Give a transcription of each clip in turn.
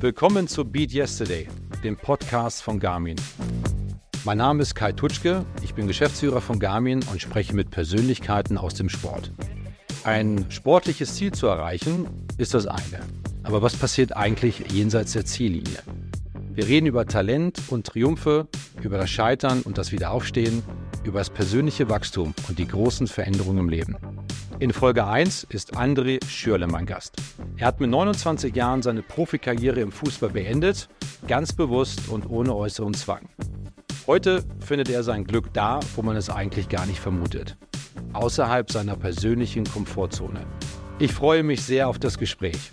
Willkommen zu Beat Yesterday, dem Podcast von Garmin. Mein Name ist Kai Tutschke, ich bin Geschäftsführer von Garmin und spreche mit Persönlichkeiten aus dem Sport. Ein sportliches Ziel zu erreichen, ist das eine. Aber was passiert eigentlich jenseits der Ziellinie? Wir reden über Talent und Triumphe, über das Scheitern und das Wiederaufstehen, über das persönliche Wachstum und die großen Veränderungen im Leben. In Folge 1 ist André Schürrle mein Gast. Er hat mit 29 Jahren seine Profikarriere im Fußball beendet, ganz bewusst und ohne äußeren Zwang. Heute findet er sein Glück da, wo man es eigentlich gar nicht vermutet. Außerhalb seiner persönlichen Komfortzone. Ich freue mich sehr auf das Gespräch.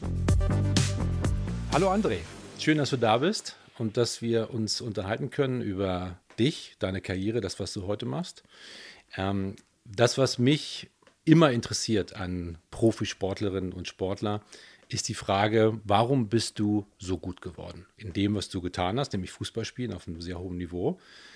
Hallo André, schön, dass du da bist und dass wir uns unterhalten können über dich, deine Karriere, das, was du heute machst. Das, was mich immer interessiert an Profisportlerinnen und Sportler, ist die Frage, warum bist du so gut geworden in dem, was du getan hast, nämlich Fußball spielen auf einem sehr hohen Niveau.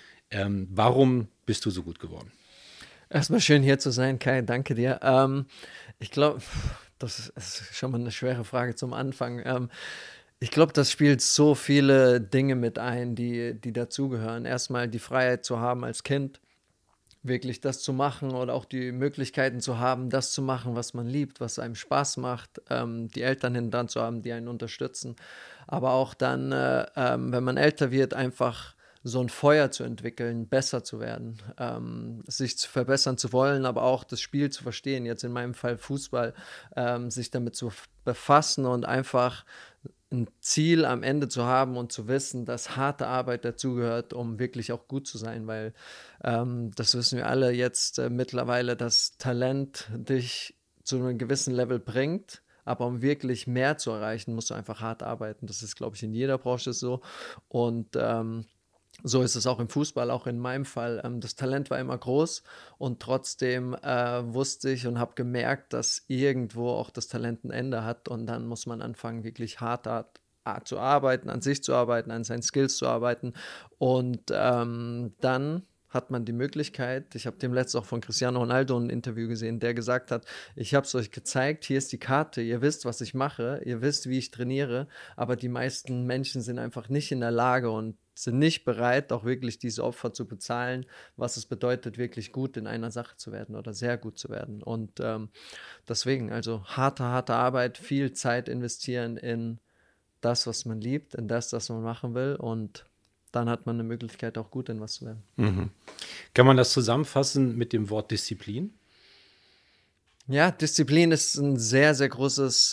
Warum bist du so gut geworden? Erstmal schön hier zu sein, Kai, danke dir. Ich glaube, das ist schon mal eine schwere Frage zum Anfang. Ich glaube, das spielt so viele Dinge mit ein, die dazugehören. Erstmal die Freiheit zu haben als Kind, wirklich das zu machen oder auch die Möglichkeiten zu haben, das zu machen, was man liebt, was einem Spaß macht, die Eltern hinten dran zu haben, die einen unterstützen. Aber auch dann, wenn man älter wird, einfach so ein Feuer zu entwickeln, besser zu werden, sich zu verbessern zu wollen, aber auch das Spiel zu verstehen, jetzt in meinem Fall Fußball, sich damit zu befassen und einfach ein Ziel am Ende zu haben und zu wissen, dass harte Arbeit dazugehört, um wirklich auch gut zu sein, weil das wissen wir alle jetzt mittlerweile, dass Talent dich zu einem gewissen Level bringt, aber um wirklich mehr zu erreichen, musst du einfach hart arbeiten. Das ist, glaube ich, in jeder Branche so und so ist es auch im Fußball, auch in meinem Fall. Das Talent war immer groß und trotzdem wusste ich und habe gemerkt, dass irgendwo auch das Talent ein Ende hat und dann muss man anfangen, wirklich hart zu arbeiten, an sich zu arbeiten, an seinen Skills zu arbeiten und dann hat man die Möglichkeit, ich habe dem letzten auch von Cristiano Ronaldo ein Interview gesehen, der gesagt hat, ich habe es euch gezeigt, hier ist die Karte, ihr wisst, was ich mache, ihr wisst, wie ich trainiere, aber die meisten Menschen sind einfach nicht in der Lage und sind nicht bereit, auch wirklich diese Opfer zu bezahlen, was es bedeutet, wirklich gut in einer Sache zu werden oder sehr gut zu werden. Und deswegen, also harte Arbeit, viel Zeit investieren in das, was man liebt, in das, was man machen will und dann hat man eine Möglichkeit, auch gut in was zu werden. Mhm. Kann man das zusammenfassen mit dem Wort Disziplin? Ja, Disziplin ist ein sehr, sehr großes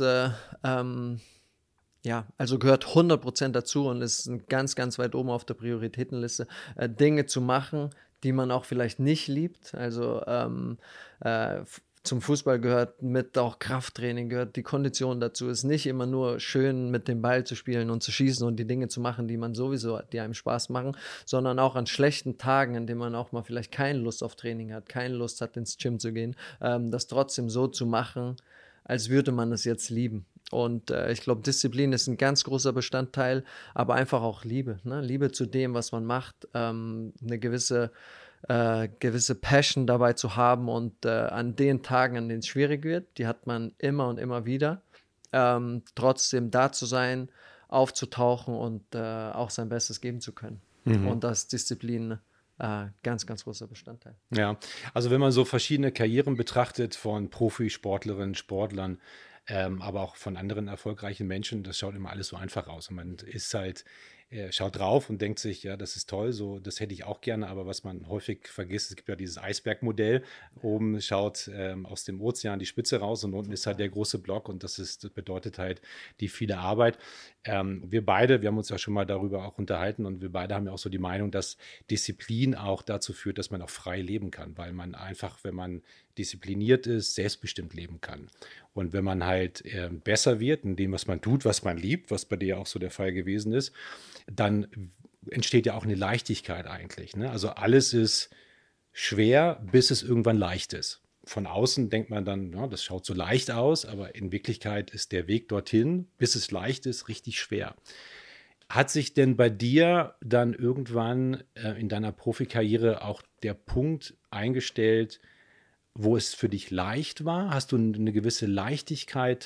ja, also gehört 100% dazu und ist ganz, ganz weit oben auf der Prioritätenliste, Dinge zu machen, die man auch vielleicht nicht liebt. Also zum Fußball gehört mit auch Krafttraining, gehört die Kondition dazu. Es ist nicht immer nur schön, mit dem Ball zu spielen und zu schießen und die Dinge zu machen, die einem Spaß machen, sondern auch an schlechten Tagen, in denen man auch mal vielleicht keine Lust auf Training hat, keine Lust hat, ins Gym zu gehen, das trotzdem so zu machen, als würde man es jetzt lieben. Und ich glaube, Disziplin ist ein ganz großer Bestandteil, aber einfach auch Liebe. Ne? Liebe zu dem, was man macht, eine gewisse Passion dabei zu haben und an den Tagen, an denen es schwierig wird, die hat man immer und immer wieder, trotzdem da zu sein, aufzutauchen und auch sein Bestes geben zu können. Mhm. Und das ist Disziplin ganz, ganz großer Bestandteil. Ja, also wenn man so verschiedene Karrieren betrachtet von Profisportlerinnen, Sportlern, aber auch von anderen erfolgreichen Menschen, das schaut immer alles so einfach aus. Und man ist halt, schaut drauf und denkt sich, ja, das ist toll, so, das hätte ich auch gerne, aber was man häufig vergisst, es gibt ja dieses Eisbergmodell, oben schaut aus dem Ozean die Spitze raus und unten ist halt der große Block und das bedeutet halt die viele Arbeit. Wir haben uns ja schon mal darüber auch unterhalten und wir beide haben ja auch so die Meinung, dass Disziplin auch dazu führt, dass man auch frei leben kann, weil man einfach, wenn man diszipliniert ist, selbstbestimmt leben kann. Und wenn man halt besser wird in dem, was man tut, was man liebt, was bei dir ja auch so der Fall gewesen ist, dann entsteht ja auch eine Leichtigkeit eigentlich. Ne? Also alles ist schwer, bis es irgendwann leicht ist. Von außen denkt man dann, ja, das schaut so leicht aus, aber in Wirklichkeit ist der Weg dorthin, bis es leicht ist, richtig schwer. Hat sich denn bei dir dann irgendwann in deiner Profikarriere auch der Punkt eingestellt, wo es für dich leicht war? Hast du eine gewisse Leichtigkeit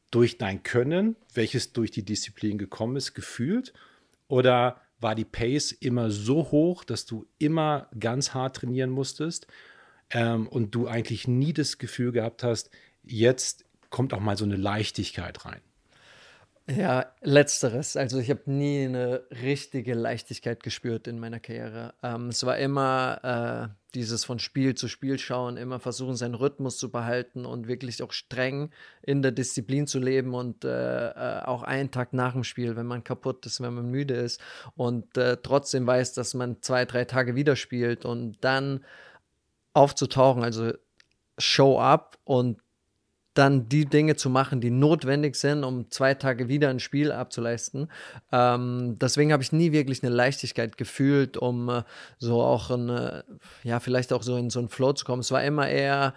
durch dein Können, welches durch die Disziplin gekommen ist, gefühlt? Oder war die Pace immer so hoch, dass du immer ganz hart trainieren musstest und du eigentlich nie das Gefühl gehabt hast, jetzt kommt auch mal so eine Leichtigkeit rein? Ja, letzteres. Also ich habe nie eine richtige Leichtigkeit gespürt in meiner Karriere. Es war immer dieses von Spiel zu Spiel schauen, immer versuchen, seinen Rhythmus zu behalten und wirklich auch streng in der Disziplin zu leben und auch einen Tag nach dem Spiel, wenn man kaputt ist, wenn man müde ist und trotzdem weiß, dass man 2, 3 Tage wieder spielt und dann aufzutauchen, also Show up und dann die Dinge zu machen, die notwendig sind, um 2 Tage wieder ein Spiel abzuleisten. Deswegen habe ich nie wirklich eine Leichtigkeit gefühlt, um so auch ja, vielleicht auch so in so einen Flow zu kommen. Es war immer eher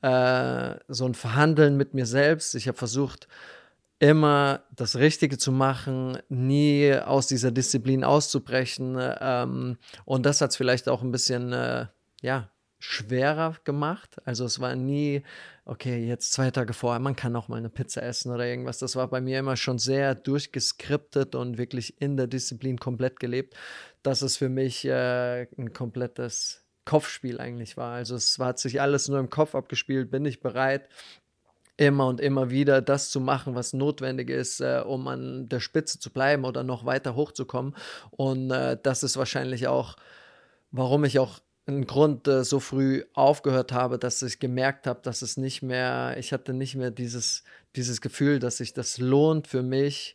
so ein Verhandeln mit mir selbst. Ich habe versucht, immer das Richtige zu machen, nie aus dieser Disziplin auszubrechen. Und das hat es vielleicht auch ein bisschen, ja, schwerer gemacht. Also es war nie, okay, jetzt 2 Tage vorher, man kann auch mal eine Pizza essen oder irgendwas. Das war bei mir immer schon sehr durchgeskriptet und wirklich in der Disziplin komplett gelebt, dass es für mich ein komplettes Kopfspiel eigentlich war. Also hat sich alles nur im Kopf abgespielt, bin ich bereit, immer und immer wieder das zu machen, was notwendig ist, um an der Spitze zu bleiben oder noch weiter hochzukommen. Und das ist wahrscheinlich auch, warum ich auch ein Grund so früh aufgehört habe, dass ich gemerkt habe, dass es nicht mehr, ich hatte nicht mehr dieses Gefühl, dass sich das lohnt für mich,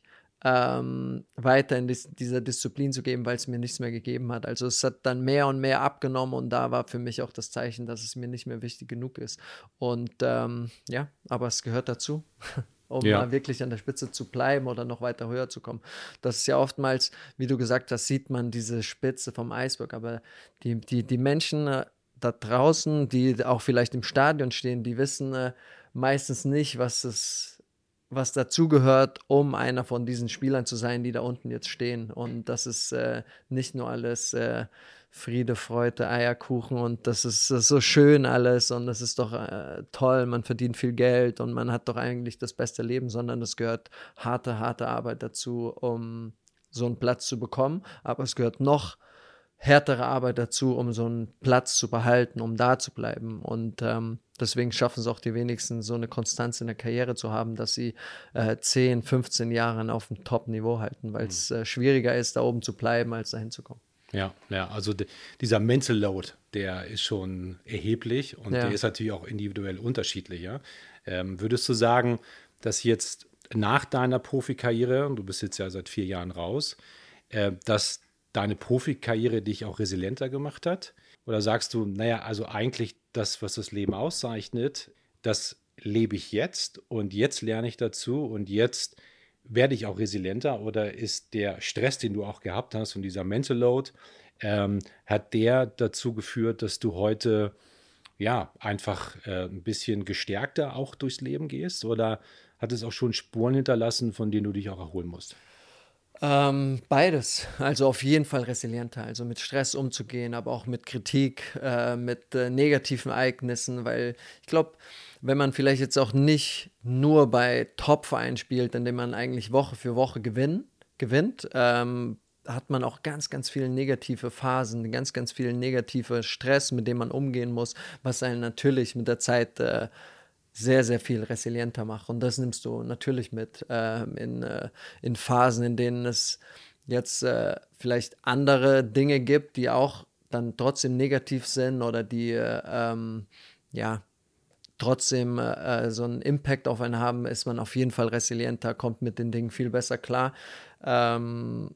weiter in dieser Disziplin zu geben, weil es mir nichts mehr gegeben hat. Also es hat dann mehr und mehr abgenommen und da war für mich auch das Zeichen, dass es mir nicht mehr wichtig genug ist. Und ja, aber es gehört dazu, um Ja, wirklich an der Spitze zu bleiben oder noch weiter höher zu kommen. Das ist ja oftmals, wie du gesagt hast, sieht man diese Spitze vom Eisberg, aber die Menschen da draußen, die auch vielleicht im Stadion stehen, die wissen meistens nicht, was dazugehört, um einer von diesen Spielern zu sein, die da unten jetzt stehen. Und das ist nicht nur alles Friede, Freude, Eierkuchen und das ist so schön alles und das ist doch toll, man verdient viel Geld und man hat doch eigentlich das beste Leben, sondern es gehört harte Arbeit dazu, um so einen Platz zu bekommen. Aber es gehört noch härtere Arbeit dazu, um so einen Platz zu behalten, um da zu bleiben. Und deswegen schaffen es auch die wenigsten, so eine Konstanz in der Karriere zu haben, dass sie 10, 15 Jahre auf dem Top-Niveau halten, weil es schwieriger ist, da oben zu bleiben, als dahin zu kommen. ja, also dieser Mental Load, der ist schon erheblich und der Ja. ist natürlich auch individuell unterschiedlich. Ja? Würdest du sagen, dass jetzt nach deiner Profikarriere, und du bist jetzt ja seit 4 Jahren raus, dass deine Profikarriere dich auch resilienter gemacht hat? Oder sagst du, naja, also eigentlich das, was das Leben auszeichnet, das lebe ich jetzt und jetzt lerne ich dazu und jetzt werde ich auch resilienter? Oder ist der Stress, den du auch gehabt hast und dieser Mental Load, hat der dazu geführt, dass du heute ja einfach ein bisschen gestärkter auch durchs Leben gehst? Oder hat es auch schon Spuren hinterlassen, von denen du dich auch erholen musst? Beides. Also auf jeden Fall resilienter, also mit Stress umzugehen, aber auch mit Kritik, mit negativen Ereignissen, weil ich glaube, wenn man vielleicht jetzt auch nicht nur bei Top-Vereinen spielt, in dem man eigentlich Woche für Woche gewinnt, hat man auch ganz viele negative Phasen, ganz viel negative Stress, mit dem man umgehen muss, was einen natürlich mit der Zeit sehr viel resilienter macht. Und das nimmst du natürlich mit in Phasen, in denen es jetzt vielleicht andere Dinge gibt, die auch dann trotzdem negativ sind oder die ja trotzdem so einen Impact auf einen haben, ist man auf jeden Fall resilienter, kommt mit den Dingen viel besser klar. Ähm,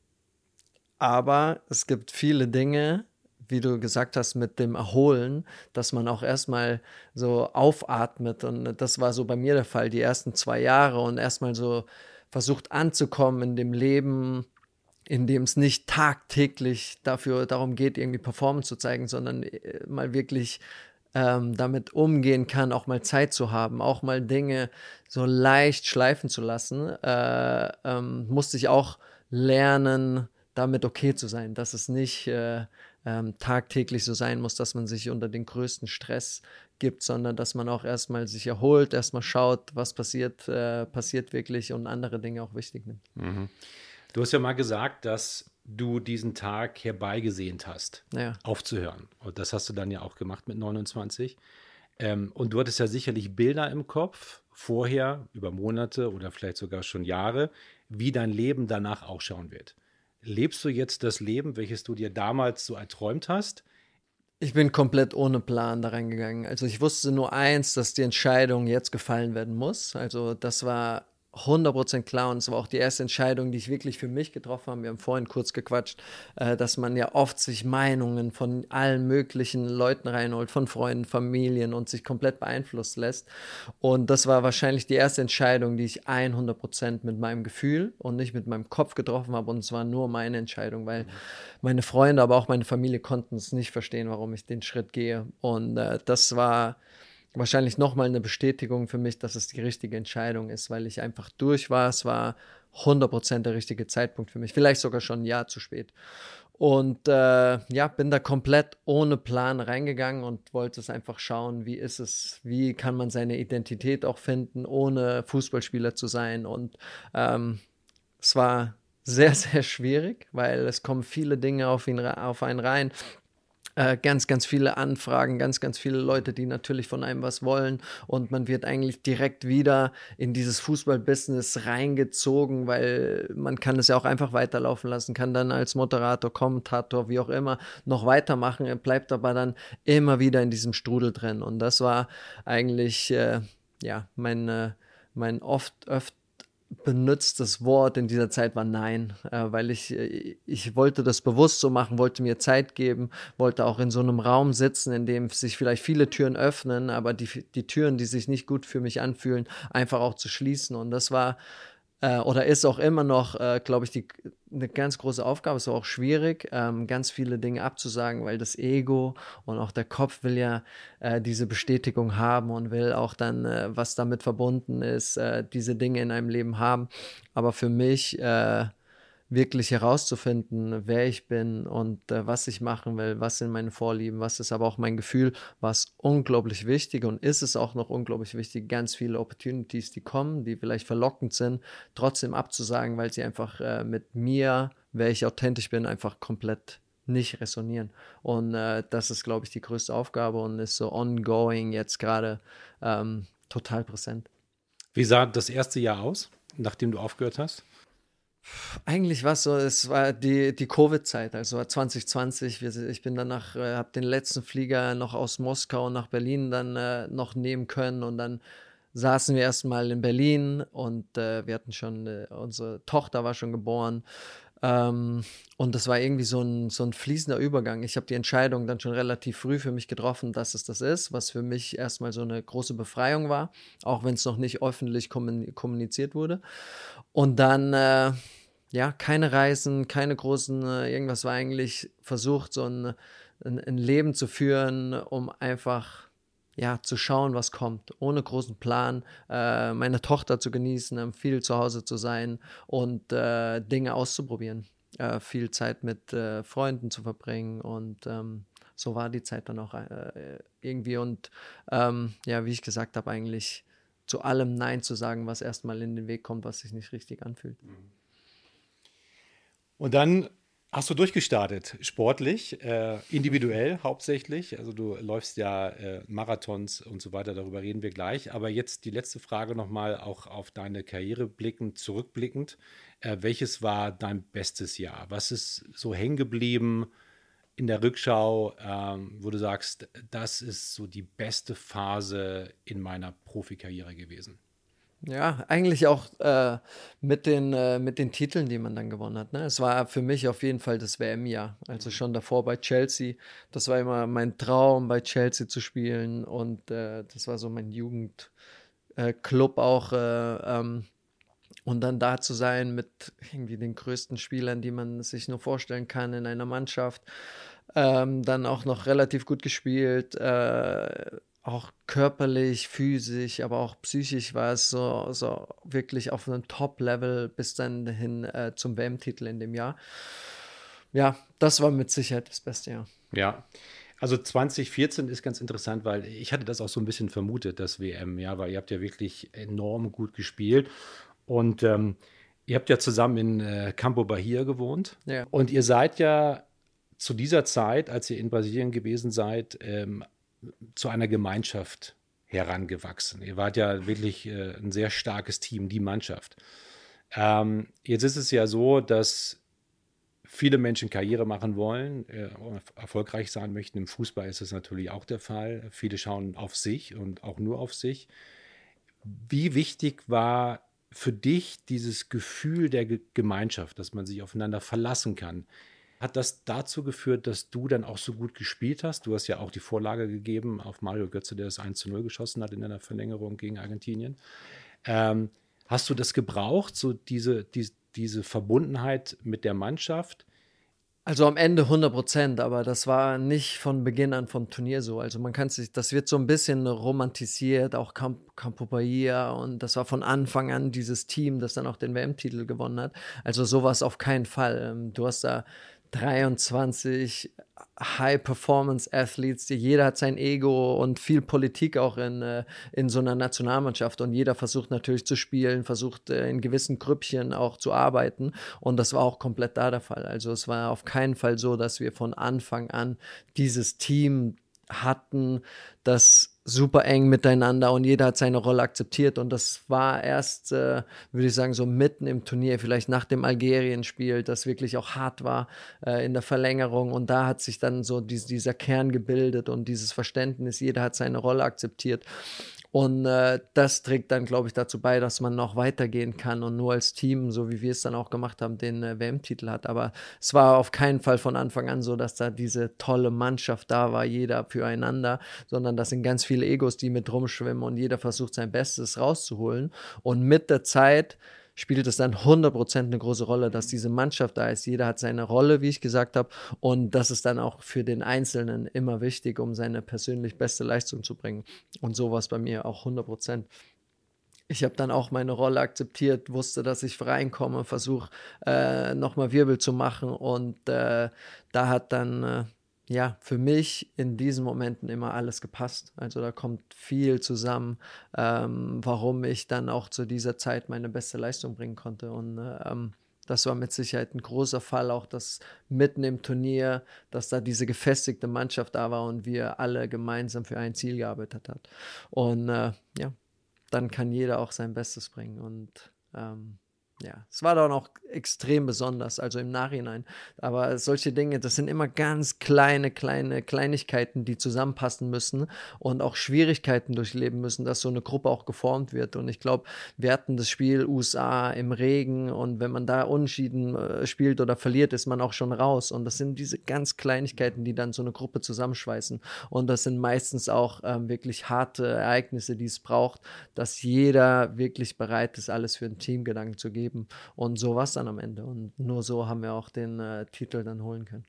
aber es gibt viele Dinge, wie du gesagt hast, mit dem Erholen, dass man auch erstmal so aufatmet. Und das war so bei mir der Fall, die ersten 2 Jahre und erstmal so versucht anzukommen in dem Leben, in dem es nicht tagtäglich darum geht, irgendwie Performance zu zeigen, sondern mal wirklich damit umgehen kann, auch mal Zeit zu haben, auch mal Dinge so leicht schleifen zu lassen, musste ich auch lernen, damit okay zu sein, dass es nicht tagtäglich so sein muss, dass man sich unter den größten Stress gibt, sondern dass man auch erstmal sich erholt, erstmal schaut, was passiert wirklich und andere Dinge auch wichtig nimmt. Mhm. Du hast ja mal gesagt, dass du diesen Tag herbeigesehnt hast, Ja. aufzuhören. Und das hast du dann ja auch gemacht mit 29. Und du hattest ja sicherlich Bilder im Kopf, vorher, über Monate oder vielleicht sogar schon Jahre, wie dein Leben danach ausschauen wird. Lebst du jetzt das Leben, welches du dir damals so erträumt hast? Ich bin komplett ohne Plan da reingegangen. Also ich wusste nur eins, dass die Entscheidung jetzt gefallen werden muss. Also das war 100% klar und es war auch die erste Entscheidung, die ich wirklich für mich getroffen habe. Wir haben vorhin kurz gequatscht, dass man ja oft sich Meinungen von allen möglichen Leuten reinholt, von Freunden, Familien und sich komplett beeinflussen lässt. Und das war wahrscheinlich die erste Entscheidung, die ich 100% mit meinem Gefühl und nicht mit meinem Kopf getroffen habe. Und es war nur meine Entscheidung, weil meine Freunde, aber auch meine Familie konnten es nicht verstehen, warum ich den Schritt gehe. Und das war wahrscheinlich nochmal eine Bestätigung für mich, dass es die richtige Entscheidung ist, weil ich einfach durch war. Es war 100% der richtige Zeitpunkt für mich, vielleicht sogar schon ein Jahr zu spät. Und ja, bin da komplett ohne Plan reingegangen und wollte es einfach schauen, wie ist es, wie kann man seine Identität auch finden, ohne Fußballspieler zu sein. Und es war sehr, sehr schwierig, weil es kommen viele Dinge auf einen rein. Ganz, ganz viele Anfragen, ganz, ganz viele Leute, die natürlich von einem was wollen und man wird eigentlich direkt wieder in dieses Fußball-Business reingezogen, weil man kann es ja auch einfach weiterlaufen lassen, kann dann als Moderator, Kommentator, wie auch immer, noch weitermachen, bleibt aber dann immer wieder in diesem Strudel drin und das war eigentlich, ja, mein oft benutztes Wort in dieser Zeit war Nein, weil ich wollte das bewusst so machen, wollte mir Zeit geben, wollte auch in so einem Raum sitzen, in dem sich vielleicht viele Türen öffnen, aber die Türen, die sich nicht gut für mich anfühlen, einfach auch zu schließen. Und das war oder ist auch immer noch, glaube ich, eine ganz große Aufgabe. Es ist auch schwierig, ganz viele Dinge abzusagen, weil das Ego und auch der Kopf will ja diese Bestätigung haben und will auch dann, was damit verbunden ist, diese Dinge in einem Leben haben. Aber für mich wirklich herauszufinden, wer ich bin und was ich machen will, was sind meine Vorlieben, was ist aber auch mein Gefühl, war es unglaublich wichtig und ist es auch noch unglaublich wichtig, ganz viele Opportunities, die kommen, die vielleicht verlockend sind, trotzdem abzusagen, weil sie einfach mit mir, wer ich authentisch bin, einfach komplett nicht resonieren. Und das ist, glaube ich, die größte Aufgabe und ist so ongoing jetzt gerade total präsent. Wie sah das erste Jahr aus, nachdem du aufgehört hast? Eigentlich war es so, es war die Covid-Zeit, also 2020. Ich bin danach, habe den letzten Flieger noch aus Moskau nach Berlin dann noch nehmen können und dann saßen wir erstmal in Berlin und wir hatten schon, unsere Tochter war schon geboren. Und das war irgendwie so ein fließender Übergang. Ich habe die Entscheidung dann schon relativ früh für mich getroffen, dass es das ist, was für mich erstmal so eine große Befreiung war, auch wenn es noch nicht öffentlich kommuniziert wurde. Und dann, ja, keine Reisen, keine großen, irgendwas war eigentlich versucht, so ein Leben zu führen, um einfach, ja, zu schauen, was kommt, ohne großen Plan, meine Tochter zu genießen, viel zu Hause zu sein und Dinge auszuprobieren, viel Zeit mit Freunden zu verbringen und so war die Zeit dann auch irgendwie und ja, wie ich gesagt habe, eigentlich zu allem Nein zu sagen, was erstmal in den Weg kommt, was sich nicht richtig anfühlt. Und dann hast du durchgestartet, sportlich, individuell hauptsächlich. Also du läufst ja Marathons und so weiter, darüber reden wir gleich. Aber jetzt die letzte Frage nochmal auch auf deine Karriere blickend, zurückblickend. Welches war dein bestes Jahr? Was ist so hängen geblieben in der Rückschau, wo du sagst, das ist so die beste Phase in meiner Profikarriere gewesen? Ja, eigentlich auch mit den Titeln, die man dann gewonnen hat. Ne? Es war für mich auf jeden Fall das WM-Jahr. Also schon davor bei Chelsea. Das war immer mein Traum, bei Chelsea zu spielen. Und das war so mein Jugendclub auch. Und dann da zu sein mit irgendwie den größten Spielern, die man sich nur vorstellen kann in einer Mannschaft. Dann auch noch relativ gut gespielt. Auch körperlich, physisch, aber auch psychisch war es so wirklich auf einem Top-Level bis dann hin zum WM-Titel in dem Jahr. Ja, das war mit Sicherheit das beste Jahr. Ja, also 2014 ist ganz interessant, weil ich hatte das auch so ein bisschen vermutet, das WM, weil ihr habt ja wirklich enorm gut gespielt und ihr habt ja zusammen in Campo Bahia gewohnt Ja. und ihr seid ja zu dieser Zeit, als ihr in Brasilien gewesen seid, zu einer Gemeinschaft herangewachsen. Ihr wart ja wirklich ein sehr starkes Team, die Mannschaft. Jetzt ist es ja so, dass viele Menschen Karriere machen wollen, erfolgreich sein möchten. Im Fußball ist das natürlich auch der Fall. Viele schauen auf sich und auch nur auf sich. Wie wichtig war für dich dieses Gefühl der Gemeinschaft, dass man sich aufeinander verlassen kann? Hat das dazu geführt, dass du dann auch so gut gespielt hast? Du hast ja auch die Vorlage gegeben auf Mario Götze, der das 1:0 geschossen hat in einer Verlängerung gegen Argentinien. Ähm, Hast du das gebraucht, so diese Verbundenheit mit der Mannschaft? Also am Ende 100%, aber das war nicht von Beginn an vom Turnier so. Also man kann sich, das wird so ein bisschen romantisiert, auch Campo Bahia, und das war von Anfang an dieses Team, das dann auch den WM-Titel gewonnen hat. Also sowas auf keinen Fall. Du hast da 23 High-Performance-Athletes, jeder hat sein Ego und viel Politik auch in so einer Nationalmannschaft, und jeder versucht natürlich zu spielen, versucht in gewissen Grüppchen auch zu arbeiten, und das war auch komplett da der Fall. Also es war auf keinen Fall so, dass wir von Anfang an dieses Team hatten, das super eng miteinander, und jeder hat seine Rolle akzeptiert, und das war erst, würde ich sagen, so mitten im Turnier, vielleicht nach dem Algerien-Spiel, das wirklich auch hart war in der Verlängerung, und da hat sich dann so dieser Kern gebildet und dieses Verständnis, jeder hat seine Rolle akzeptiert. Und das trägt dann, glaube ich, dazu bei, dass man noch weitergehen kann und nur als Team, so wie wir es dann auch gemacht haben, den WM-Titel hat. Aber es war auf keinen Fall von Anfang an so, dass da diese tolle Mannschaft da war, jeder füreinander, sondern das sind ganz viele Egos, die mit rumschwimmen, und jeder versucht sein Bestes rauszuholen. Und mit der Zeit spielt es dann 100% eine große Rolle, dass diese Mannschaft da ist. Jeder hat seine Rolle, wie ich gesagt habe, und das ist dann auch für den Einzelnen immer wichtig, um seine persönlich beste Leistung zu bringen. Und so war es bei mir auch 100%. Ich habe dann auch meine Rolle akzeptiert, wusste, dass ich reinkomme, versuche nochmal Wirbel zu machen, und da hat dann ja für mich in diesen Momenten immer alles gepasst. Also da kommt viel zusammen, warum ich dann auch zu dieser Zeit meine beste Leistung bringen konnte, und das war mit Sicherheit ein großer Fall, auch dass mitten im Turnier, dass da diese gefestigte Mannschaft da war und wir alle gemeinsam für ein Ziel gearbeitet haben. Und ja, dann kann jeder auch sein Bestes bringen. Und ja, es war dann auch extrem besonders, also im Nachhinein. Aber solche Dinge, das sind immer ganz kleine Kleinigkeiten, die zusammenpassen müssen und auch Schwierigkeiten durchleben müssen, dass so eine Gruppe auch geformt wird. Und ich glaube, wir hatten das Spiel USA im Regen, und wenn man da unentschieden spielt oder verliert, ist man auch schon raus. Und das sind diese ganz Kleinigkeiten, die dann so eine Gruppe zusammenschweißen. Und das sind meistens auch wirklich harte Ereignisse, die es braucht, dass jeder wirklich bereit ist, alles für den Teamgedanken zu geben. Und so war es dann am Ende. Und nur so haben wir auch den Titel dann holen können.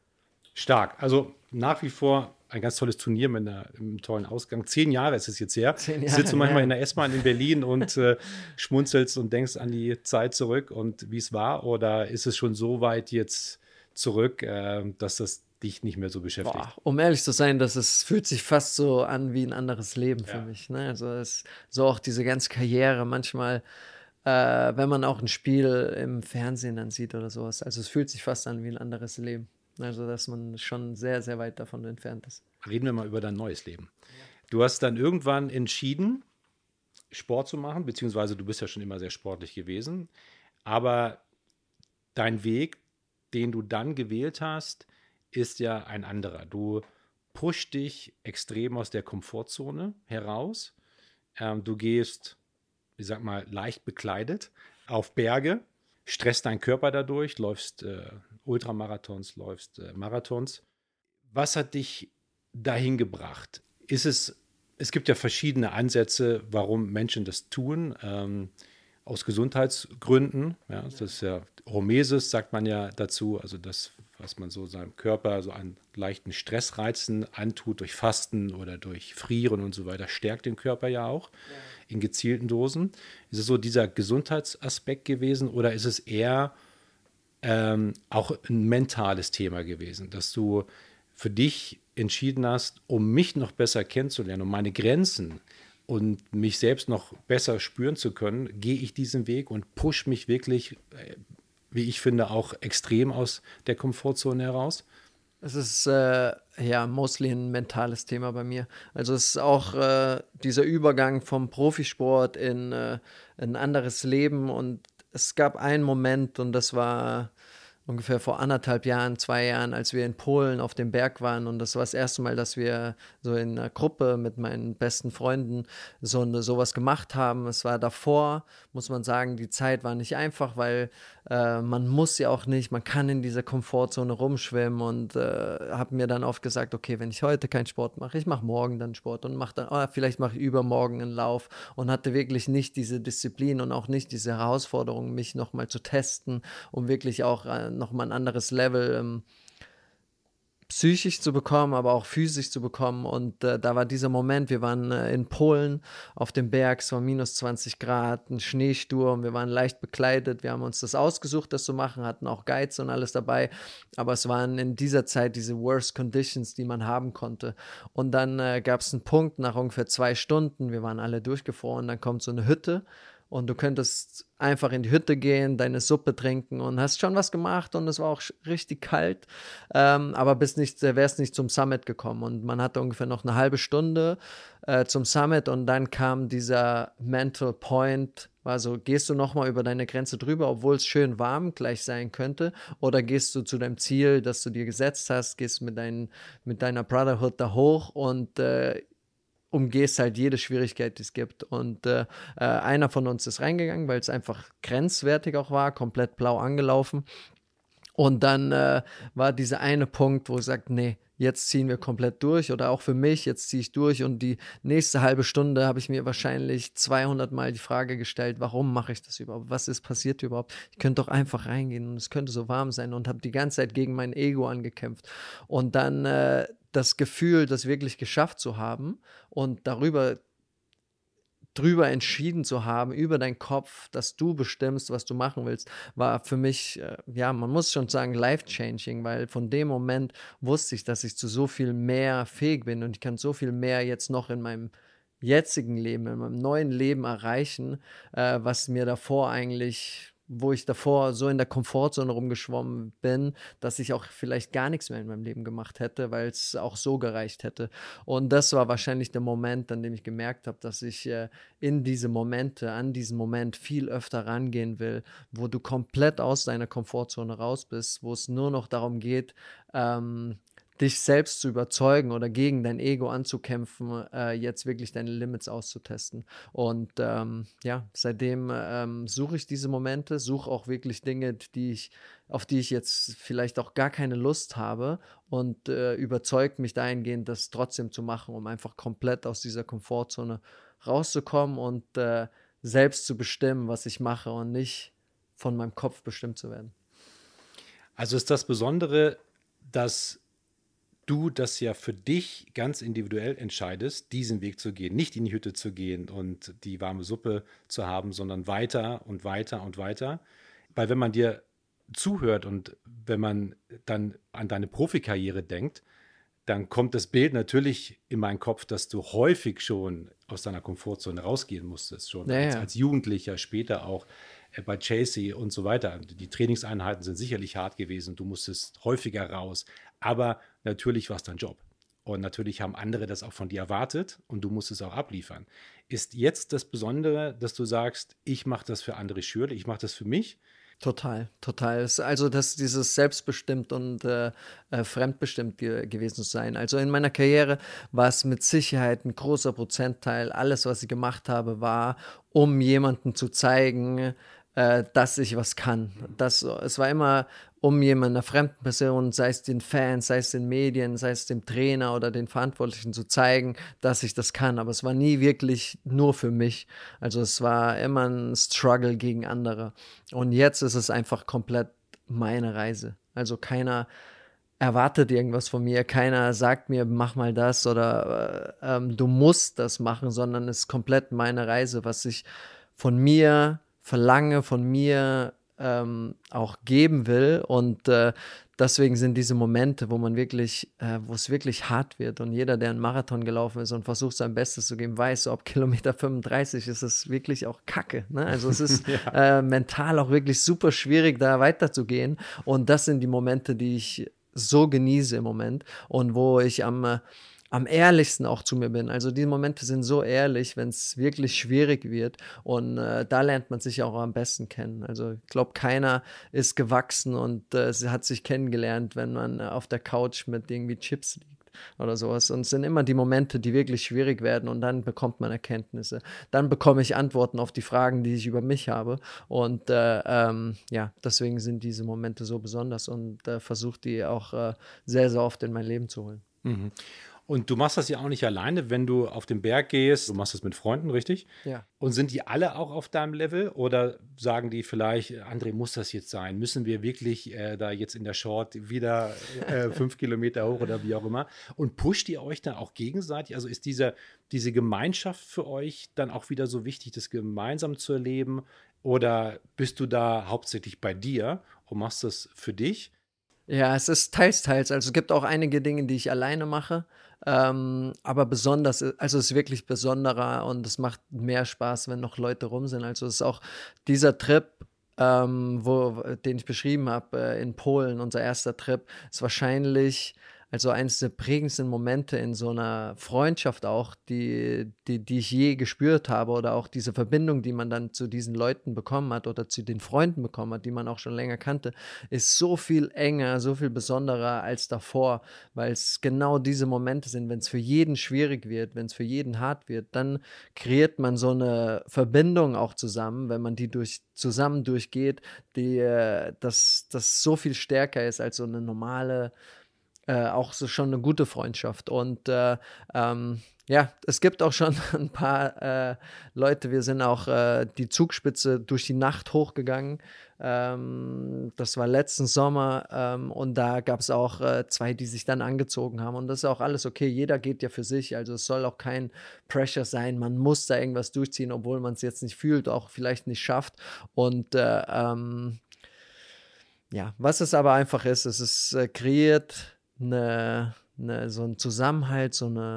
Stark. Also nach wie vor ein ganz tolles Turnier mit einem tollen Ausgang. 10 Jahre ist es jetzt her. 10 Jahre, Sitzt du manchmal ja. in der S-Bahn in Berlin und schmunzelst und denkst an die Zeit zurück und wie es war? Oder ist es schon so weit jetzt zurück, dass das dich nicht mehr so beschäftigt? Boah, um ehrlich zu sein, fühlt sich fast so an wie ein anderes Leben für Ja. mich. Ne? Also so auch diese ganze Karriere manchmal, wenn man auch ein Spiel im Fernsehen dann sieht oder sowas. Also es fühlt sich fast an wie ein anderes Leben. Also dass man schon sehr, sehr weit davon entfernt ist. Reden wir mal über dein neues Leben. Du hast dann irgendwann entschieden, Sport zu machen, beziehungsweise du bist ja schon immer sehr sportlich gewesen. Aber dein Weg, den du dann gewählt hast, ist ja ein anderer. Du pusht dich extrem aus der Komfortzone heraus. Du gehst, ich sag mal, leicht bekleidet auf Berge, stresst deinen Körper dadurch, läufst Ultramarathons, läufst Marathons. Was hat dich dahin gebracht? Es gibt ja verschiedene Ansätze, warum Menschen das tun. Aus Gesundheitsgründen. Ja, das ist ja Hormesis, sagt man ja dazu, also das, was man so seinem Körper so an leichten Stressreizen antut, durch Fasten oder durch Frieren und so weiter, stärkt den Körper ja auch in gezielten Dosen. Ist es so dieser Gesundheitsaspekt gewesen, oder ist es eher auch ein mentales Thema gewesen, dass du für dich entschieden hast, um mich noch besser kennenzulernen, um meine Grenzen und mich selbst noch besser spüren zu können, gehe ich diesen Weg und push mich wirklich, wie ich finde, auch extrem aus der Komfortzone heraus? Es ist ja mostly ein mentales Thema bei mir. Also es ist auch dieser Übergang vom Profisport in ein anderes Leben, und es gab einen Moment, und das war ungefähr vor 1,5 Jahren, 2 Jahren, als wir in Polen auf dem Berg waren, und das war das erste Mal, dass wir so in einer Gruppe mit meinen besten Freunden sowas gemacht haben. Es war davor, muss man sagen, die Zeit war nicht einfach, weil man muss ja auch nicht, man kann in dieser Komfortzone rumschwimmen, und habe mir dann oft gesagt, okay, wenn ich heute keinen Sport mache, ich mache morgen dann Sport und mache dann, vielleicht mache ich übermorgen einen Lauf, und hatte wirklich nicht diese Disziplin und auch nicht diese Herausforderung, mich nochmal zu testen, um wirklich auch nochmal ein anderes Level psychisch zu bekommen, aber auch physisch zu bekommen. Und da war dieser Moment, wir waren in Polen auf dem Berg, es war minus 20 Grad, ein Schneesturm, wir waren leicht bekleidet, wir haben uns das ausgesucht, das zu machen, hatten auch Guides und alles dabei, aber es waren in dieser Zeit diese worst conditions, die man haben konnte. Und dann gab es einen Punkt, nach ungefähr 2 Stunden, wir waren alle durchgefroren, dann kommt so eine Hütte, und du könntest einfach in die Hütte gehen, deine Suppe trinken, und hast schon was gemacht, und es war auch richtig kalt, aber wärst nicht zum Summit gekommen, und man hatte ungefähr noch eine halbe Stunde zum Summit, und dann kam dieser Mental Point, also gehst du nochmal über deine Grenze drüber, obwohl es schön warm gleich sein könnte, oder gehst du zu deinem Ziel, das du dir gesetzt hast, gehst mit deiner Brotherhood da hoch und umgehst halt jede Schwierigkeit, die es gibt. Und einer von uns ist reingegangen, weil es einfach grenzwertig auch war, komplett blau angelaufen. Und dann war dieser eine Punkt, wo ich sagte, nee, jetzt ziehen wir komplett durch, oder auch für mich, jetzt ziehe ich durch, und die nächste halbe Stunde habe ich mir wahrscheinlich 200 Mal die Frage gestellt, warum mache ich das überhaupt? Was ist passiert überhaupt? Ich könnte doch einfach reingehen und es könnte so warm sein, und habe die ganze Zeit gegen mein Ego angekämpft. Und dann das Gefühl, das wirklich geschafft zu haben und drüber entschieden zu haben, über deinen Kopf, dass du bestimmst, was du machen willst, war für mich, ja, man muss schon sagen, life-changing, weil von dem Moment wusste ich, dass ich zu so viel mehr fähig bin, und ich kann so viel mehr jetzt noch in meinem jetzigen Leben, in meinem neuen Leben erreichen, was mir davor eigentlich, wo ich davor so in der Komfortzone rumgeschwommen bin, dass ich auch vielleicht gar nichts mehr in meinem Leben gemacht hätte, weil es auch so gereicht hätte. Und das war wahrscheinlich der Moment, an dem ich gemerkt habe, dass ich in diese Momente, an diesen Moment viel öfter rangehen will, wo du komplett aus deiner Komfortzone raus bist, wo es nur noch darum geht, dich selbst zu überzeugen oder gegen dein Ego anzukämpfen, jetzt wirklich deine Limits auszutesten. Und ja, seitdem suche ich diese Momente, suche auch wirklich Dinge, auf die ich jetzt vielleicht auch gar keine Lust habe, und überzeugt mich dahingehend, das trotzdem zu machen, um einfach komplett aus dieser Komfortzone rauszukommen und selbst zu bestimmen, was ich mache, und nicht von meinem Kopf bestimmt zu werden. Also ist das Besondere, dass du das ja für dich ganz individuell entscheidest, diesen Weg zu gehen, nicht in die Hütte zu gehen und die warme Suppe zu haben, sondern weiter und weiter und weiter. Weil wenn man dir zuhört und wenn man dann an deine Profikarriere denkt, dann kommt das Bild natürlich in meinen Kopf, dass du häufig schon aus deiner Komfortzone rausgehen musstest, schon Ja, ja. als Jugendlicher, später auch bei Chasey und so weiter. Die Trainingseinheiten sind sicherlich hart gewesen, du musstest häufiger raus, aber natürlich war es dein Job. Und natürlich haben andere das auch von dir erwartet und du musst es auch abliefern. Ist jetzt das Besondere, dass du sagst, ich mache das für andere Schürle, ich mache das für mich? Total, total. Also, dass dieses selbstbestimmt und fremdbestimmt gewesen zu sein. Also in meiner Karriere war es mit Sicherheit ein großer Prozentteil. Alles, was ich gemacht habe, war, um jemandem zu zeigen, dass ich was kann. Es war immer um jemanden, einer fremden Person, sei es den Fans, sei es den Medien, sei es dem Trainer oder den Verantwortlichen, zu zeigen, dass ich das kann. Aber es war nie wirklich nur für mich. Also es war immer ein Struggle gegen andere. Und jetzt ist es einfach komplett meine Reise. Also keiner erwartet irgendwas von mir, keiner sagt mir, mach mal das, oder du musst das machen, sondern es ist komplett meine Reise, was ich von mir verlange, von mir auch geben will. Und deswegen sind diese Momente, wo man wirklich, wo es wirklich hart wird. Und jeder, der einen Marathon gelaufen ist und versucht, sein Bestes zu geben, weiß, so ab Kilometer 35 ist es wirklich auch Kacke. Ne? Also es ist mental auch wirklich super schwierig, da weiterzugehen. Und das sind die Momente, die ich so genieße im Moment und wo ich am ehrlichsten auch zu mir bin. Also die Momente sind so ehrlich, wenn es wirklich schwierig wird und da lernt man sich auch am besten kennen. Also ich glaube, keiner ist gewachsen und hat sich kennengelernt, wenn man auf der Couch mit irgendwie Chips liegt oder sowas. Und es sind immer die Momente, die wirklich schwierig werden und dann bekommt man Erkenntnisse. Dann bekomme ich Antworten auf die Fragen, die ich über mich habe und deswegen sind diese Momente so besonders und versuche die auch sehr, sehr oft in mein Leben zu holen. Mhm. Und du machst das ja auch nicht alleine, wenn du auf den Berg gehst. Du machst das mit Freunden, richtig? Ja. Und sind die alle auch auf deinem Level? Oder sagen die vielleicht, André, muss das jetzt sein? Müssen wir wirklich da jetzt in der Short wieder 5 Kilometer hoch oder wie auch immer? Und pusht ihr euch dann auch gegenseitig? Also ist diese Gemeinschaft für euch dann auch wieder so wichtig, das gemeinsam zu erleben? Oder bist du da hauptsächlich bei dir und machst das für dich? Ja, es ist teils, teils. Also es gibt auch einige Dinge, die ich alleine mache. Aber besonders, also es ist wirklich besonderer und es macht mehr Spaß, wenn noch Leute rum sind. Also es ist auch dieser Trip, den ich beschrieben habe, in Polen, unser erster Trip, ist wahrscheinlich also eines der prägendsten Momente in so einer Freundschaft auch, die ich je gespürt habe oder auch diese Verbindung, die man dann zu diesen Leuten bekommen hat oder zu den Freunden bekommen hat, die man auch schon länger kannte, ist so viel enger, so viel besonderer als davor, weil es genau diese Momente sind, wenn es für jeden schwierig wird, wenn es für jeden hart wird, dann kreiert man so eine Verbindung auch zusammen, wenn man die zusammen durchgeht, dass das so viel stärker ist als so eine normale auch so schon eine gute Freundschaft. Und ja, es gibt auch schon ein paar Leute, wir sind auch die Zugspitze durch die Nacht hochgegangen. Das war letzten Sommer und da gab es auch zwei, die sich dann angezogen haben. Und das ist auch alles okay. Jeder geht ja für sich. Also es soll auch kein Pressure sein. Man muss da irgendwas durchziehen, obwohl man es jetzt nicht fühlt, auch vielleicht nicht schafft. Und ja, was es aber einfach ist, kreiert so ein Zusammenhalt,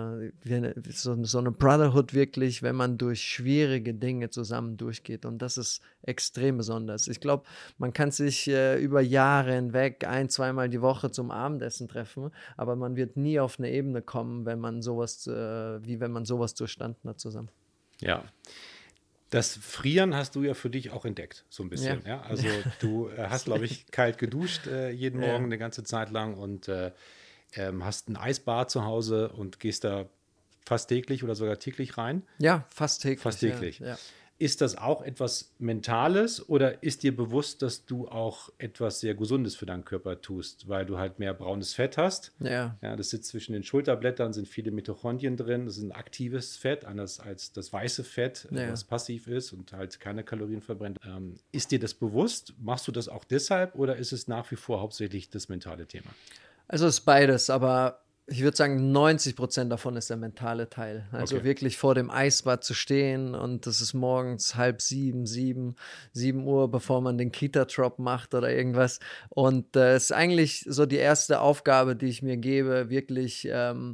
so eine Brotherhood wirklich, wenn man durch schwierige Dinge zusammen durchgeht. Und das ist extrem besonders. Ich glaube, man kann sich über Jahre hinweg zweimal die Woche zum Abendessen treffen, aber man wird nie auf eine Ebene kommen, wenn man wenn man sowas durchstanden hat zusammen. Ja. Das Frieren hast du ja für dich auch entdeckt, so ein bisschen. Ja. Also du hast, glaube ich, kalt geduscht jeden Morgen eine ganze Zeit lang und hast ein Eisbad zu Hause und gehst da fast täglich oder sogar täglich rein. Ja, fast täglich. Fast täglich. Ja. Ist das auch etwas Mentales oder ist dir bewusst, dass du auch etwas sehr Gesundes für deinen Körper tust, weil du halt mehr braunes Fett hast? Ja. Ja, das sitzt zwischen den Schulterblättern, sind viele Mitochondrien drin. Das ist ein aktives Fett, anders als das weiße Fett, das passiv ist und halt keine Kalorien verbrennt. Ist dir das bewusst? Machst du das auch deshalb oder ist es nach wie vor hauptsächlich das mentale Thema? Also es ist beides, aber ich würde sagen, 90% davon ist der mentale Teil. Also wirklich vor dem Eisbad zu stehen und das ist morgens 6:30, 7 Uhr, bevor man den Kita-Drop macht oder irgendwas. Und es ist eigentlich so die erste Aufgabe, die ich mir gebe, wirklich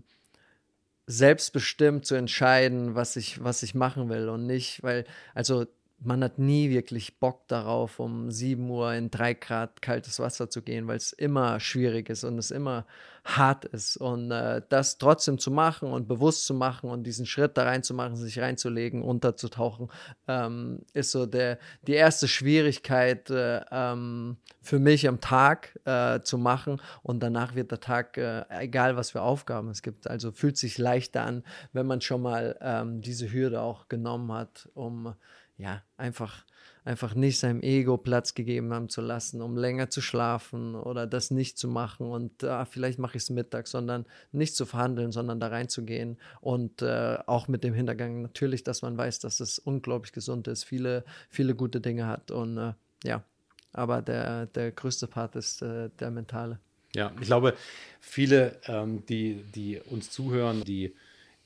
selbstbestimmt zu entscheiden, was ich machen will und nicht, weil, also man hat nie wirklich Bock darauf, um 7 Uhr in 3 Grad kaltes Wasser zu gehen, weil es immer schwierig ist und es immer hart ist. Und das trotzdem zu machen und bewusst zu machen und diesen Schritt da reinzumachen, sich reinzulegen, unterzutauchen, ist so die erste Schwierigkeit für mich am Tag zu machen. Und danach wird der Tag, egal was für Aufgaben es gibt, also fühlt sich leichter an, wenn man schon mal diese Hürde auch genommen hat, um ja, einfach nicht seinem Ego Platz gegeben haben zu lassen, um länger zu schlafen oder das nicht zu machen und vielleicht mache ich es mittags, sondern nicht zu verhandeln, sondern da reinzugehen und auch mit dem Hintergang natürlich, dass man weiß, dass es unglaublich gesund ist, viele, viele gute Dinge hat und ja, aber der größte Part ist der mentale. Ja, ich glaube, viele, die uns zuhören, die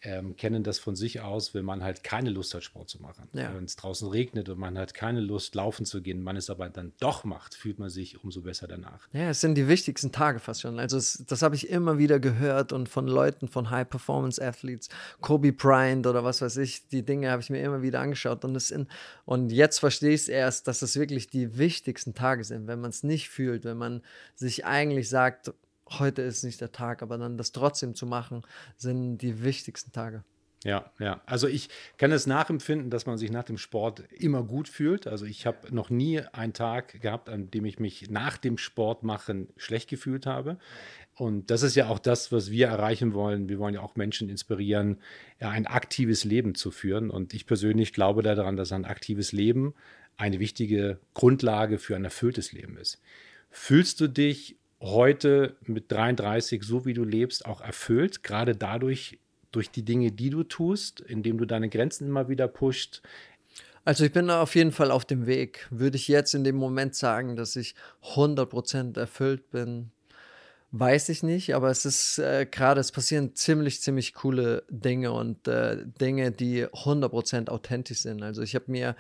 kennen das von sich aus, wenn man halt keine Lust hat, Sport zu machen. Ja. Wenn es draußen regnet und man hat keine Lust, laufen zu gehen, man es aber dann doch macht, fühlt man sich umso besser danach. Ja, es sind die wichtigsten Tage fast schon. Also das habe ich immer wieder gehört und von Leuten, von High-Performance-Athletes, Kobe Bryant oder was weiß ich, die Dinge habe ich mir immer wieder angeschaut. Und jetzt verstehe ich es erst, dass es wirklich die wichtigsten Tage sind, wenn man es nicht fühlt, wenn man sich eigentlich sagt, heute ist nicht der Tag, aber dann das trotzdem zu machen, sind die wichtigsten Tage. Ja, ja. Also ich kann es nachempfinden, dass man sich nach dem Sport immer gut fühlt. Also ich habe noch nie einen Tag gehabt, an dem ich mich nach dem Sport machen schlecht gefühlt habe. Und das ist ja auch das, was wir erreichen wollen. Wir wollen ja auch Menschen inspirieren, ja, ein aktives Leben zu führen. Und ich persönlich glaube daran, dass ein aktives Leben eine wichtige Grundlage für ein erfülltes Leben ist. Fühlst du dich heute mit 33, so wie du lebst, auch erfüllt, gerade dadurch, durch die Dinge, die du tust, indem du deine Grenzen immer wieder pusht? Also ich bin auf jeden Fall auf dem Weg. Würde ich jetzt in dem Moment sagen, dass ich 100% erfüllt bin, weiß ich nicht, aber es ist gerade, es passieren ziemlich coole Dinge und Dinge, die 100% authentisch sind. Also ich habe mir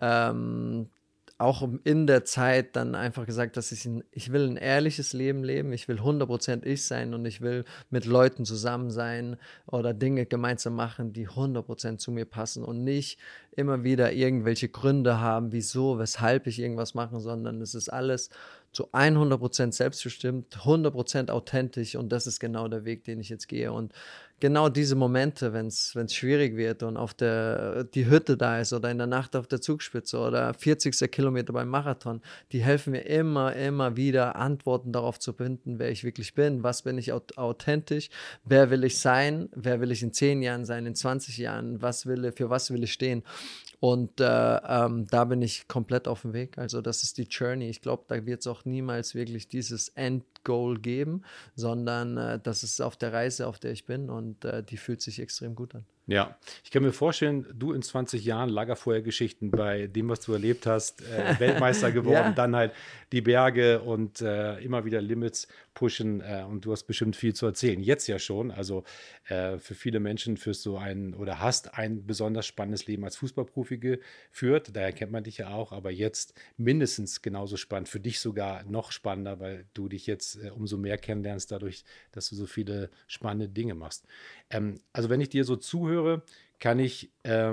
auch in der Zeit dann einfach gesagt, dass ich will ein ehrliches Leben leben, ich will 100% ich sein und ich will mit Leuten zusammen sein oder Dinge gemeinsam machen, die 100% zu mir passen und nicht immer wieder irgendwelche Gründe haben, wieso, weshalb ich irgendwas mache, sondern es ist alles zu 100% selbstbestimmt, 100% authentisch und das ist genau der Weg, den ich jetzt gehe. Und genau diese Momente, wenn es schwierig wird und die Hütte da ist oder in der Nacht auf der Zugspitze oder 40. Kilometer beim Marathon, die helfen mir immer wieder, Antworten darauf zu finden, wer ich wirklich bin, was bin ich authentisch, wer will ich sein, wer will ich in 10 Jahren sein, in 20 Jahren, für was will ich stehen. Und da bin ich komplett auf dem Weg. Also das ist die Journey. Ich glaube, da wird es auch niemals wirklich dieses Endgoal geben, sondern das ist auf der Reise, auf der ich bin und die fühlt sich extrem gut an. Ja, ich kann mir vorstellen, du in 20 Jahren Lagerfeuergeschichten bei dem, was du erlebt hast, Weltmeister geworden, Ja. dann halt die Berge und immer wieder Limits pushen und du hast bestimmt viel zu erzählen. Jetzt ja schon, also für viele Menschen führst du hast ein besonders spannendes Leben als Fußballprofi geführt, daher kennt man dich ja auch, aber jetzt mindestens genauso spannend, für dich sogar noch spannender, weil du dich jetzt umso mehr kennenlernst dadurch, dass du so viele spannende Dinge machst. Also wenn ich dir so zuhöre, kann ich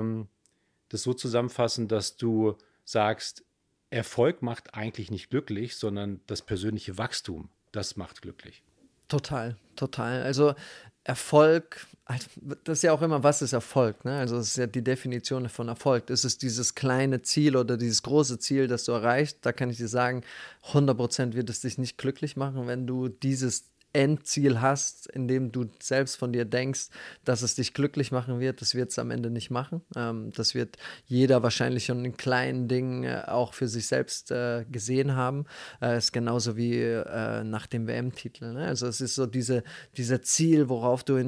das so zusammenfassen, dass du sagst, Erfolg macht eigentlich nicht glücklich, sondern das persönliche Wachstum, das macht glücklich. Total. Also Erfolg, das ist ja auch immer, was ist Erfolg? Ne? Also das ist ja die Definition von Erfolg. Ist es dieses kleine Ziel oder dieses große Ziel, das du erreichst? Da kann ich dir sagen, 100% wird es dich nicht glücklich machen, wenn du dieses Endziel hast, in dem du selbst von dir denkst, dass es dich glücklich machen wird, das wird es am Ende nicht machen. Das wird jeder wahrscheinlich schon in kleinen Dingen auch für sich selbst gesehen haben. Ist genauso wie nach dem WM-Titel. Ne? Also es ist so dieser Ziel, worauf du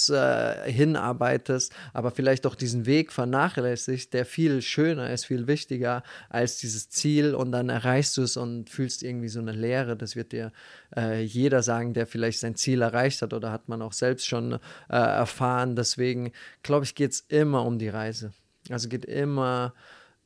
hinarbeitest, aber vielleicht auch diesen Weg vernachlässigt, der viel schöner ist, viel wichtiger als dieses Ziel und dann erreichst du es und fühlst irgendwie so eine Leere. Das wird dir jeder sagen, der vielleicht sein Ziel erreicht hat oder hat man auch selbst schon erfahren. Deswegen, glaube ich, geht es immer um die Reise. Also geht immer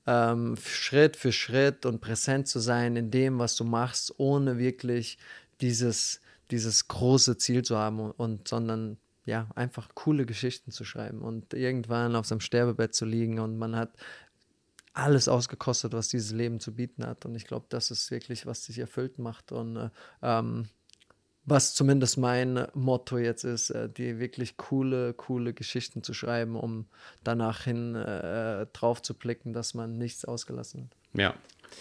Schritt für Schritt und präsent zu sein in dem, was du machst, ohne wirklich dieses große Ziel zu haben sondern ja, einfach coole Geschichten zu schreiben und irgendwann auf seinem Sterbebett zu liegen und man hat alles ausgekostet, was dieses Leben zu bieten hat. Und ich glaube, das ist wirklich, was dich erfüllt macht und was zumindest mein Motto jetzt ist, die wirklich coole Geschichten zu schreiben, um danach hin drauf zu blicken, dass man nichts ausgelassen hat. Ja.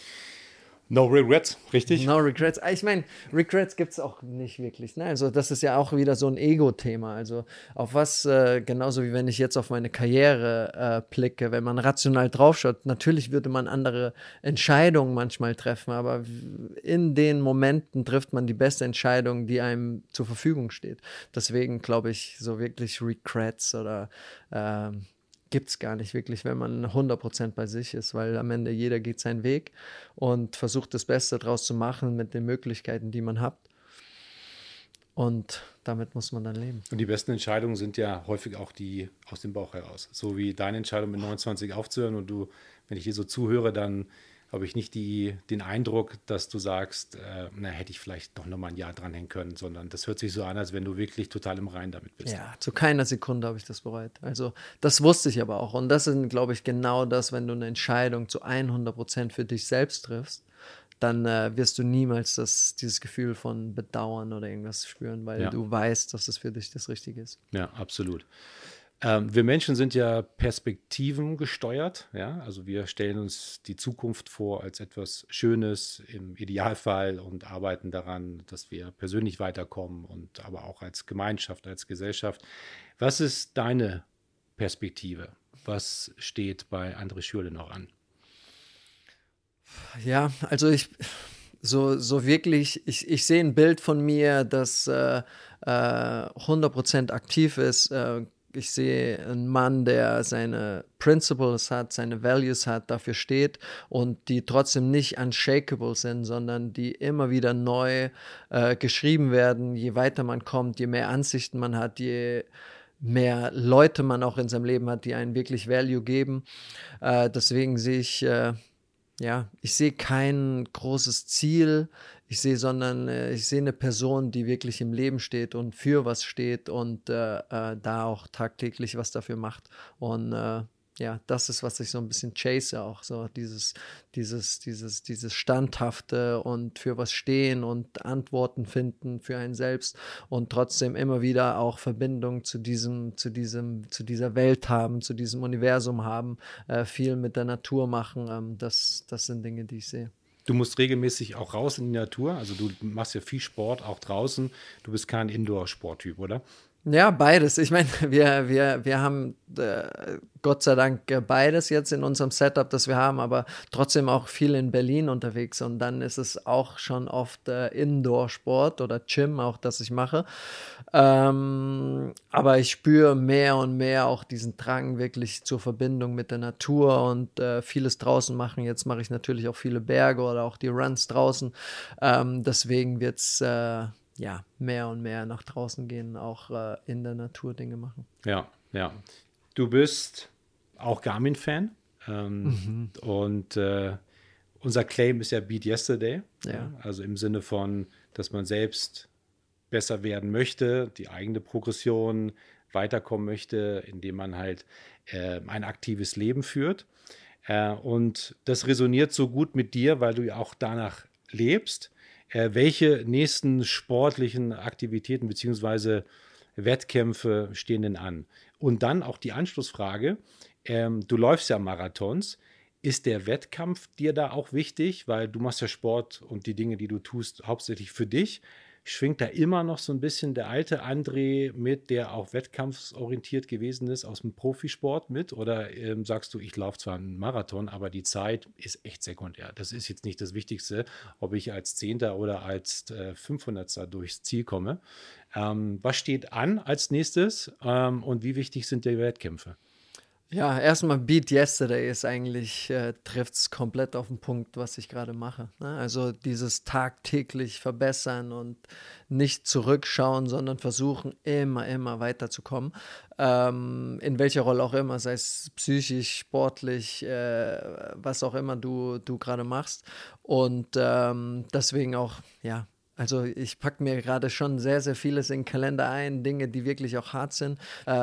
No regrets, richtig? No regrets. Ich meine, Regrets gibt es auch nicht wirklich. Ne? Also das ist ja auch wieder so ein Ego-Thema. Also auf was, genauso wie wenn ich jetzt auf meine Karriere blicke, wenn man rational draufschaut, natürlich würde man andere Entscheidungen manchmal treffen, aber in den Momenten trifft man die beste Entscheidung, die einem zur Verfügung steht. Deswegen glaube ich, so wirklich Regrets oder gibt es gar nicht wirklich, wenn man 100% bei sich ist, weil am Ende jeder geht seinen Weg und versucht das Beste draus zu machen mit den Möglichkeiten, die man hat. Und damit muss man dann leben. Und die besten Entscheidungen sind ja häufig auch die aus dem Bauch heraus. So wie deine Entscheidung mit 29 aufzuhören und du, wenn ich dir so zuhöre, dann habe ich nicht den Eindruck, dass du sagst, hätte ich vielleicht doch noch mal ein Jahr dranhängen können, sondern das hört sich so an, als wenn du wirklich total im Reinen damit bist. Ja, zu keiner Sekunde habe ich das bereut. Also das wusste ich aber auch. Und das ist, glaube ich, genau das, wenn du eine Entscheidung zu 100% für dich selbst triffst, dann wirst du niemals dieses Gefühl von Bedauern oder irgendwas spüren, weil du weißt, dass es für dich das Richtige ist. Ja, absolut. Wir Menschen sind ja Perspektiven gesteuert, ja, also wir stellen uns die Zukunft vor als etwas Schönes im Idealfall und arbeiten daran, dass wir persönlich weiterkommen und aber auch als Gemeinschaft, als Gesellschaft. Was ist deine Perspektive? Was steht bei André Schürrle noch an? Ja, also so wirklich, ich sehe ein Bild von mir, das 100% aktiv ist. Ich sehe einen Mann, der seine Principles hat, seine Values hat, dafür steht und die trotzdem nicht unshakable sind, sondern die immer wieder neu geschrieben werden. Je weiter man kommt, je mehr Ansichten man hat, je mehr Leute man auch in seinem Leben hat, die einen wirklich Value geben. Deswegen sehe ich ich sehe kein großes Ziel, ich sehe eine Person, die wirklich im Leben steht und für was steht und da auch tagtäglich was dafür macht. Und das ist, was ich so ein bisschen chase auch, so dieses Standhafte und für was stehen und Antworten finden für einen selbst und trotzdem immer wieder auch Verbindung zu dieser Welt haben, zu diesem Universum haben, viel mit der Natur machen. Das sind Dinge, die ich sehe. Du musst regelmäßig auch raus in die Natur, also du machst ja viel Sport, auch draußen. Du bist kein Indoor-Sporttyp, oder? Ja, beides. Ich meine, wir haben Gott sei Dank beides jetzt in unserem Setup, das wir haben, aber trotzdem auch viel in Berlin unterwegs und dann ist es auch schon oft Indoor-Sport oder Gym, auch das ich mache. Aber ich spüre mehr und mehr auch diesen Drang wirklich zur Verbindung mit der Natur und vieles draußen machen. Jetzt mache ich natürlich auch viele Berge oder auch die Runs draußen. Deswegen wird es mehr und mehr nach draußen gehen, auch in der Natur Dinge machen. Ja, ja. Du bist auch Garmin-Fan und unser Claim ist ja Beat Yesterday. Ja. Also im Sinne von, dass man selbst besser werden möchte, die eigene Progression weiterkommen möchte, indem man halt ein aktives Leben führt. Und das resoniert so gut mit dir, weil du ja auch danach lebst. Welche nächsten sportlichen Aktivitäten bzw. Wettkämpfe stehen denn an? Und dann auch die Anschlussfrage, du läufst ja Marathons, ist der Wettkampf dir da auch wichtig? Weil du machst ja Sport und die Dinge, die du tust, hauptsächlich für dich. Schwingt da immer noch so ein bisschen der alte André mit, der auch wettkampfsorientiert gewesen ist, aus dem Profisport mit? Oder sagst du, ich laufe zwar einen Marathon, aber die Zeit ist echt sekundär. Das ist jetzt nicht das Wichtigste, ob ich als Zehnter oder als 500er durchs Ziel komme. Was steht an als nächstes und wie wichtig sind die Wettkämpfe? Ja, erstmal Beat Yesterday ist eigentlich, trifft es komplett auf den Punkt, was ich gerade mache. Ne? Also dieses tagtäglich verbessern und nicht zurückschauen, sondern versuchen, immer weiterzukommen. In welcher Rolle auch immer, sei es psychisch, sportlich, was auch immer du gerade machst. Und deswegen auch, also ich packe mir gerade schon sehr, sehr vieles in den Kalender ein, Dinge, die wirklich auch hart sind.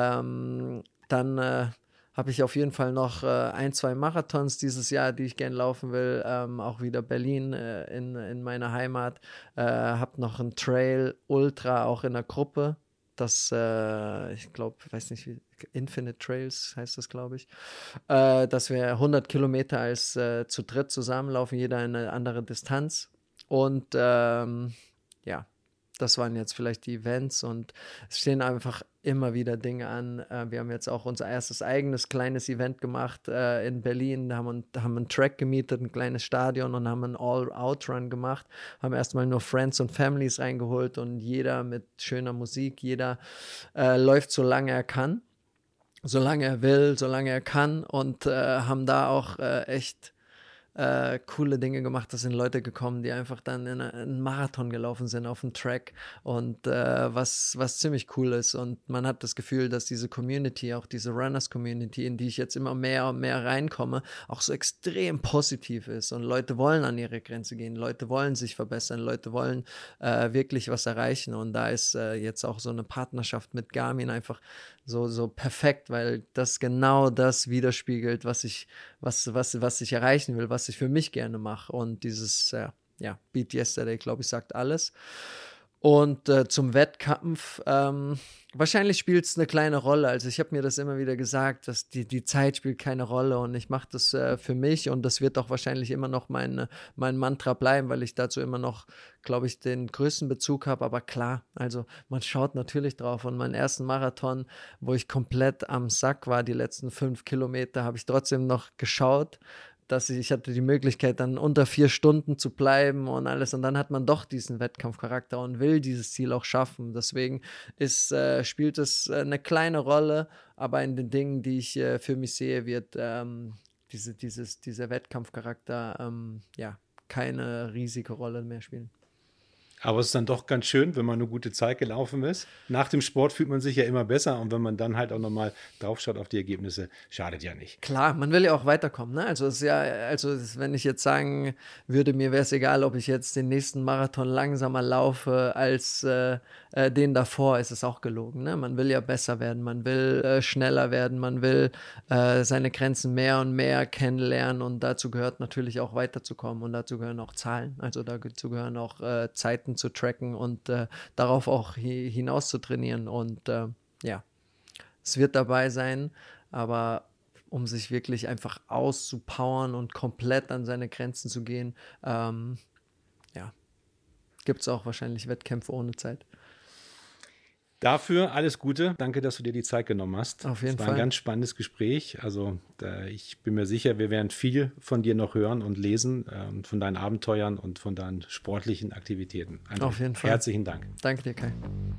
Dann habe ich auf jeden Fall noch 1-2 Marathons dieses Jahr, die ich gerne laufen will. Auch wieder Berlin in meiner Heimat. Habe noch ein Trail Ultra auch in der Gruppe. Das, ich glaube, weiß nicht, wie, Infinite Trails heißt das, glaube ich. Dass wir 100 Kilometer als zu dritt zusammenlaufen, jeder eine andere Distanz. Und das waren jetzt vielleicht die Events und es stehen einfach immer wieder Dinge an. Wir haben jetzt auch unser erstes eigenes kleines Event gemacht in Berlin, haben einen Track gemietet, ein kleines Stadion und haben einen All-Out-Run gemacht, haben erstmal nur Friends und Families reingeholt und jeder mit schöner Musik, jeder läuft so lange er kann, solange er will, solange er kann und haben da auch echt coole Dinge gemacht. Da sind Leute gekommen, die einfach dann in einen Marathon gelaufen sind auf dem Track und was ziemlich cool ist. Und man hat das Gefühl, dass diese Community, auch diese Runners-Community, in die ich jetzt immer mehr und mehr reinkomme, auch so extrem positiv ist. Und Leute wollen an ihre Grenze gehen, Leute wollen sich verbessern, Leute wollen wirklich was erreichen. Und da ist jetzt auch so eine Partnerschaft mit Garmin einfach so perfekt, weil das genau das widerspiegelt, was ich erreichen will, was ich für mich gerne mache. Und dieses Beat Yesterday, glaube ich, sagt alles. Und zum Wettkampf, wahrscheinlich spielt es eine kleine Rolle. Also ich habe mir das immer wieder gesagt, dass die Zeit spielt keine Rolle und ich mache das für mich und das wird auch wahrscheinlich immer noch mein Mantra bleiben, weil ich dazu immer noch, glaube ich, den größten Bezug habe. Aber klar, also man schaut natürlich drauf und meinen ersten Marathon, wo ich komplett am Sack war, die letzten 5 Kilometer, habe ich trotzdem noch geschaut, dass ich hatte die Möglichkeit, dann unter 4 Stunden zu bleiben und alles. Und dann hat man doch diesen Wettkampfcharakter und will dieses Ziel auch schaffen. Deswegen spielt es eine kleine Rolle, aber in den Dingen, die ich für mich sehe, wird dieser Wettkampfcharakter keine riesige Rolle mehr spielen. Aber es ist dann doch ganz schön, wenn man eine gute Zeit gelaufen ist. Nach dem Sport fühlt man sich ja immer besser und wenn man dann halt auch nochmal draufschaut auf die Ergebnisse, schadet ja nicht. Klar, man will ja auch weiterkommen, ne? Also wenn ich jetzt sagen würde, mir wäre es egal, ob ich jetzt den nächsten Marathon langsamer laufe als den davor, ist es auch gelogen, ne? Man will ja besser werden, man will schneller werden, man will seine Grenzen mehr und mehr kennenlernen und dazu gehört natürlich auch weiterzukommen und dazu gehören auch Zahlen, also dazu gehören auch Zeiten zu tracken und darauf auch hinaus zu trainieren und es wird dabei sein, aber um sich wirklich einfach auszupowern und komplett an seine Grenzen zu gehen, gibt es auch wahrscheinlich Wettkämpfe ohne Zeit. Dafür alles Gute. Danke, dass du dir die Zeit genommen hast. Auf jeden Fall. Es war ein ganz spannendes Gespräch. Also ich bin mir sicher, wir werden viel von dir noch hören und lesen, von deinen Abenteuern und von deinen sportlichen Aktivitäten. Also auf jeden Fall. Herzlichen Dank. Danke dir, Kai.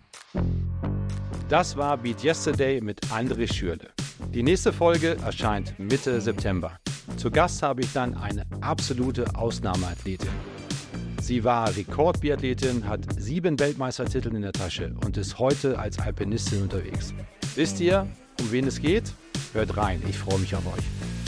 Das war Beat Yesterday mit André Schürle. Die nächste Folge erscheint Mitte September. Zu Gast habe ich dann eine absolute Ausnahmeathletin. Sie war Rekordbiathletin, hat 7 Weltmeistertitel in der Tasche und ist heute als Alpinistin unterwegs. Wisst ihr, um wen es geht? Hört rein, ich freue mich auf euch.